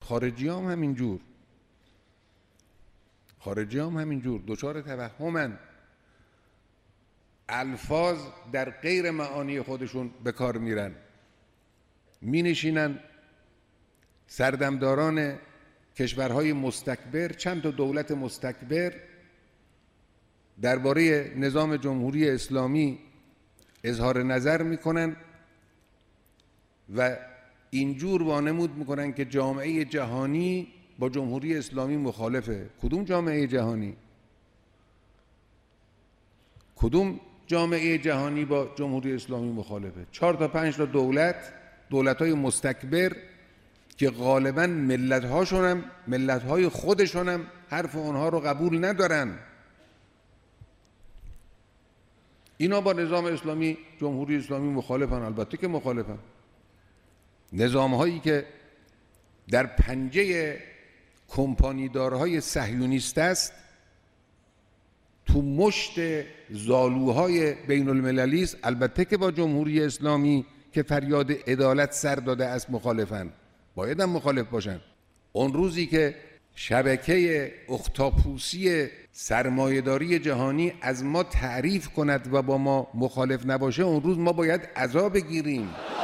خارجی هم همینجور، دچار توهمن، الفاظ در غیر معانی خودشون به کار میرن، می نشینن سردمداران کشورهای مستکبر، چند تا دولت مستکبر درباره نظام جمهوری اسلامی اظهار نظر میکنن و اینجور وانمود میکنن که جامعه جهانی با جمهوری اسلامی مخالفه. کدوم جامعه جهانی؟ کدوم جامعه جهانی با جمهوری اسلامی مخالفه؟ 4 تا 5 تا دولت‌های مستکبر که غالباً ملت‌های خودشونم حرف اونها رو قبول ندارن. اینا با نظام اسلامی، جمهوری اسلامی مخالفن. البته که مخالفن. نظام‌هایی که در پنجه کمپانیدارهای صهیونیست است، تو مشت زالوهای بین المللی است، البته که با جمهوری اسلامی که فریاد عدالت سر داده است مخالفن. باید هم مخالف باشن. اون روزی که شبکه اختاپوسی سرمایه‌داری جهانی از ما تعریف کند و با ما مخالف نباشه، اون روز ما باید عزا بگیریم.